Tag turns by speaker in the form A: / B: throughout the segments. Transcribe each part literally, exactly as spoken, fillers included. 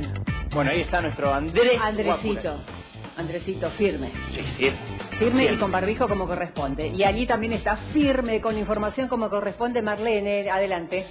A: Bueno,
B: Bueno, ahí está nuestro Andrés
A: Andresito,
B: Guápula.
A: Andresito, firme.
B: Sí, sí.
A: Firme
B: Bien.
A: y con barbijo como corresponde. Y allí también está firme con información como corresponde Marlene. Adelante.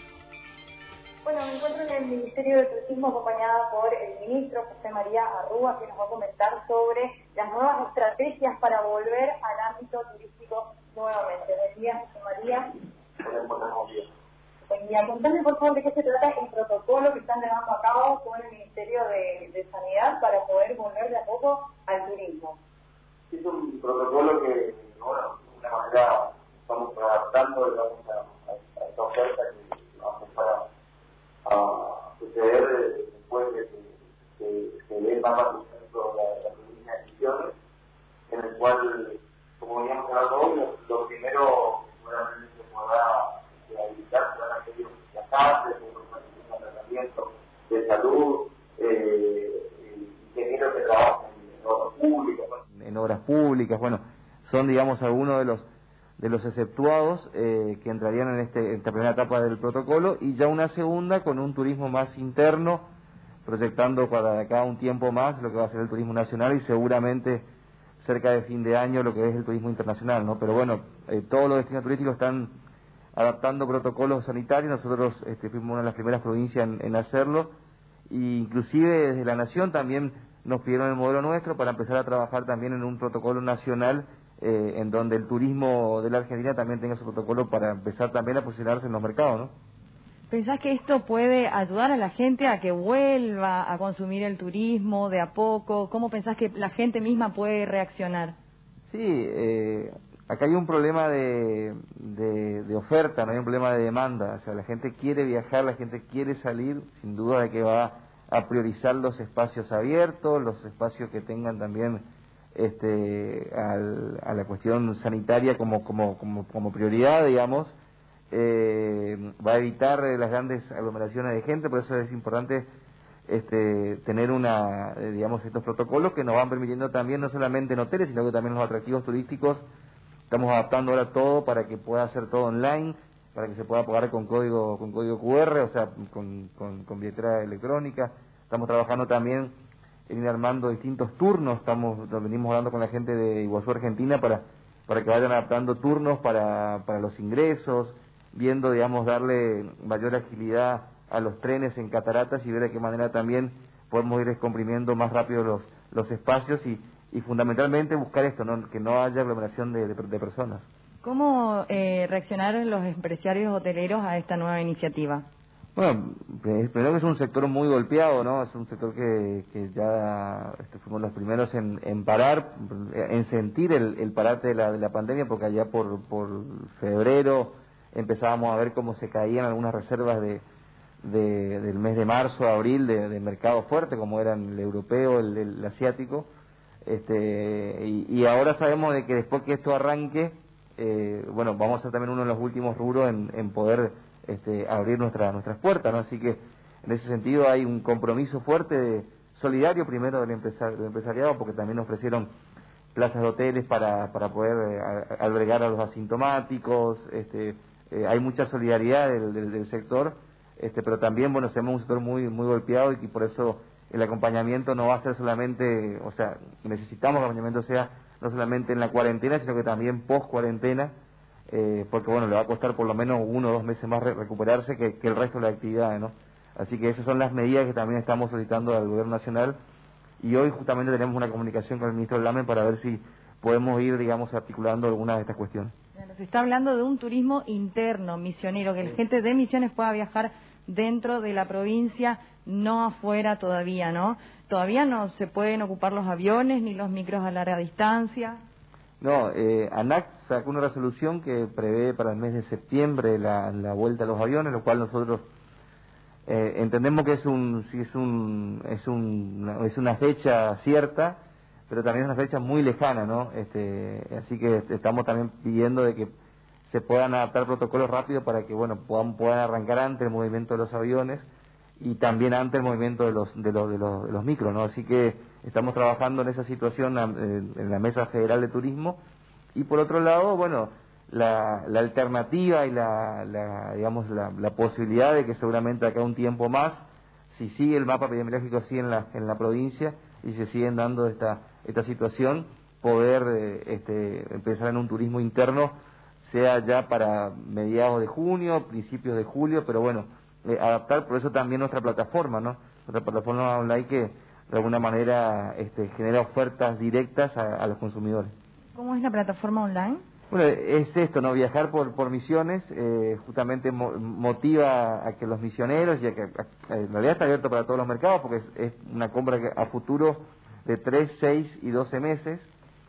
C: Bueno, me encuentro en el Ministerio de Turismo acompañada por el ministro José María Arrúa, que nos va a comentar sobre las nuevas estrategias para volver al ámbito turístico nuevamente. Buen día, José María.
D: Buenos días.
C: Buen día. Contame, por favor, de qué se trata el protocolo que están llevando a cabo con el Ministerio de, de Sanidad para poder volver de a poco al turismo.
D: Es un protocolo que, bueno, de una manera estamos adaptando, digamos, a, a, a esta oferta que vamos a empezar a, a suceder después de que se que, dé más al centro de la, la provincia de Misiones, en el cual, como veníamos hablando hoy, lo, lo primero seguramente se podrá habilitar, se van a pedir viajantes, un tratamiento de salud, eh, ingenieros que trabajan en obras públicas.
E: en obras públicas, bueno, son digamos algunos de los de los exceptuados eh, que entrarían en este, esta primera etapa del protocolo, y ya una segunda con un turismo más interno, proyectando para de acá un tiempo más lo que va a ser el turismo nacional y seguramente cerca de fin de año lo que es el turismo internacional, ¿no? Pero bueno, eh, todos los destinos turísticos están adaptando protocolos sanitarios. Nosotros este, fuimos una de las primeras provincias en, en hacerlo, e inclusive desde la Nación también nos pidieron el modelo nuestro para empezar a trabajar también en un protocolo nacional eh, en donde el turismo de la Argentina también tenga su protocolo para empezar también a posicionarse en los mercados, ¿no?
F: ¿Pensás que esto puede ayudar a la gente a que vuelva a consumir el turismo de a poco? ¿Cómo pensás que la gente misma puede reaccionar?
E: Sí, eh, acá hay un problema de, de, de oferta, no hay un problema de demanda. O sea, la gente quiere viajar, la gente quiere salir, sin duda de que va a priorizar los espacios abiertos, los espacios que tengan también este, al, a la cuestión sanitaria como, como, como, como prioridad, digamos. Eh, va a evitar las grandes aglomeraciones de gente, por eso es importante este, tener una, eh, digamos, estos protocolos que nos van permitiendo también, no solamente en hoteles, sino que también en los atractivos turísticos. Estamos adaptando ahora todo para que pueda hacer todo online, para que se pueda pagar con código con código cu erre, o sea, con, con, con billetera electrónica. Estamos trabajando también en ir armando distintos turnos. Estamos venimos hablando con la gente de Iguazú, Argentina, para para que vayan adaptando turnos para, para los ingresos, viendo, digamos, darle mayor agilidad a los trenes en cataratas y ver de qué manera también podemos ir descomprimiendo más rápido los, los espacios y, y fundamentalmente buscar esto, ¿no? Que no haya aglomeración de, de, de personas.
F: ¿Cómo eh, reaccionaron los empresarios hoteleros a esta nueva iniciativa?
E: Bueno, primero que es un sector muy golpeado, ¿no? Es un sector que, que ya este, fuimos los primeros en, en parar, en sentir el, el parate de la, de la pandemia, porque allá por, por febrero empezábamos a ver cómo se caían algunas reservas de, de del mes de marzo, abril, de, de mercado fuerte, como eran el europeo, el, el asiático, este, y, y ahora sabemos de que después que esto arranque, eh, bueno, vamos a ser también uno de los últimos rubros en, en poder Este, abrir nuestra, nuestras puertas, ¿no? Así que en ese sentido hay un compromiso fuerte, de, solidario primero del, empresar, del empresariado, porque también ofrecieron plazas de hoteles para, para poder eh, a, albergar a los asintomáticos. Este, eh, hay mucha solidaridad del, del, del sector, este, pero también, bueno, somos un sector muy, muy golpeado y que por eso el acompañamiento no va a ser solamente, o sea, necesitamos que el acompañamiento sea no solamente en la cuarentena, sino que también post cuarentena. Eh, porque bueno, le va a costar por lo menos uno o dos meses más re recuperarse que, que el resto de la actividad, ¿no? Así que esas son las medidas que también estamos solicitando al gobierno nacional, y hoy justamente tenemos una comunicación con el ministro Lamen para ver si podemos ir, digamos, articulando algunas de estas cuestiones.
F: Se está hablando de un turismo interno, misionero, que la gente de Misiones pueda viajar dentro de la provincia, no afuera todavía, ¿no? Todavía no se pueden ocupar los aviones ni los micros a larga distancia.
E: No, eh, ANAC sacó una resolución que prevé para el mes de septiembre la, la vuelta a los aviones, lo cual nosotros eh, entendemos que es un, sí, es un, es un, es una fecha cierta, pero también es una fecha muy lejana, ¿no? Este, así que estamos también pidiendo de que se puedan adaptar protocolos rápidos para que, bueno, puedan, puedan arrancar antes el movimiento de los aviones y también antes el movimiento de los, de los, de los, de los micros, ¿no? Así que estamos trabajando en esa situación en la Mesa Federal de Turismo, y por otro lado, bueno, la, la alternativa y la, la digamos la, la posibilidad de que seguramente acá un tiempo más si sigue el mapa epidemiológico así en la, en la provincia y se siguen dando esta, esta situación, poder eh, este, empezar en un turismo interno, sea ya para mediados de junio, principios de julio, pero bueno, eh, adaptar por eso también nuestra plataforma, ¿no? Nuestra plataforma online que de alguna manera este, genera ofertas directas a, a los consumidores.
F: ¿Cómo es la plataforma online?
E: Bueno, es esto, ¿no? Viajar por, por misiones, eh, justamente mo motiva a que los misioneros, y a que a, en realidad está abierto para todos los mercados, porque es, es una compra que a futuro de tres, seis y doce meses.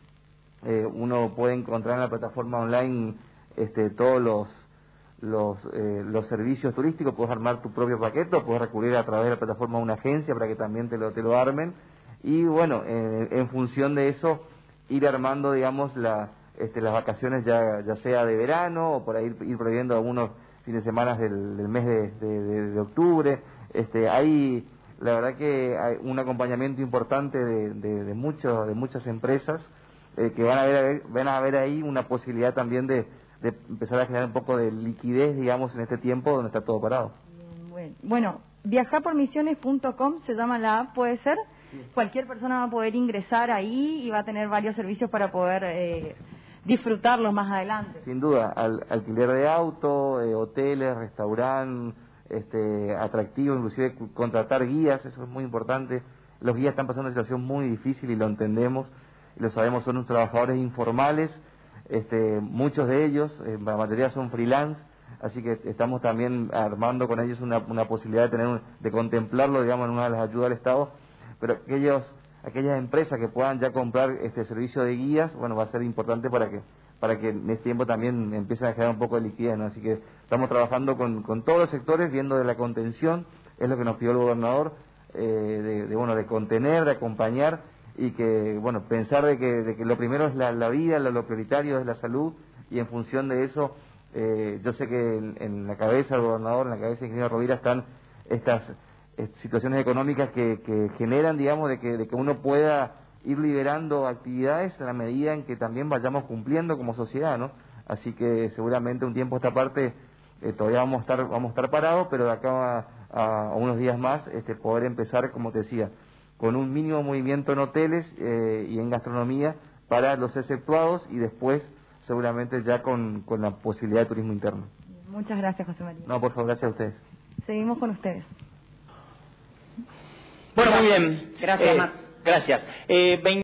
E: Eh, uno puede encontrar en la plataforma online este, todos los los, eh, los servicios turísticos, puedes armar tu propio paquete, o puedes recurrir a través de la plataforma a una agencia para que también te lo, te lo armen, y bueno, eh, en función de eso, ir armando, digamos, la, este, las vacaciones ya, ya sea de verano, o por ahí ir, ir previendo algunos fines de semana del, del mes de, de, de, de octubre. Este, hay, la verdad que hay un acompañamiento importante de, de, de, muchos, de muchas empresas eh, que van a ver, van a ver ahí una posibilidad también de de empezar a generar un poco de liquidez, digamos, en este tiempo donde está todo parado.
F: Bueno, bueno viajar por misiones punto com se llama la app, ¿puede ser? Sí. Cualquier persona va a poder ingresar ahí y va a tener varios servicios para poder eh, disfrutarlos más adelante.
E: Sin duda, al, alquiler de auto, eh, hoteles, restaurantes, este, atractivos, inclusive contratar guías, eso es muy importante. Los guías están pasando una situación muy difícil y lo entendemos, y lo sabemos, son unos trabajadores informales. Este, muchos de ellos, eh, la mayoría son freelance, así que estamos también armando con ellos una, una posibilidad de tener un, de contemplarlo, digamos, en una de las ayudas del Estado, pero aquellos, aquellas empresas que puedan ya comprar este servicio de guías, bueno, va a ser importante para que para que en este tiempo también empiecen a generar un poco de liquidez, ¿no? Así que estamos trabajando con, con todos los sectores, viendo de la contención, es lo que nos pidió el gobernador, eh, de, de, bueno, de contener, de acompañar, y que, bueno, pensar de que, de que lo primero es la, la vida, lo, lo prioritario es la salud, y en función de eso, eh, yo sé que en, en la cabeza del gobernador, en la cabeza del ingeniero Rovira están estas eh, situaciones económicas que, que generan, digamos, de que, de que uno pueda ir liberando actividades en la medida en que también vayamos cumpliendo como sociedad, ¿no? Así que seguramente un tiempo a esta parte eh, todavía vamos a estar vamos a estar parados, pero de acá a, a unos días más este poder empezar, como te decía, con un mínimo movimiento en hoteles eh, y en gastronomía para los exceptuados, y después seguramente ya con, con la posibilidad de turismo interno.
F: Muchas gracias, José María.
E: No, por favor, gracias a ustedes.
F: Seguimos con ustedes.
B: Bueno, muy bien.
A: Gracias,
B: eh,
A: Max.
B: Gracias. Eh,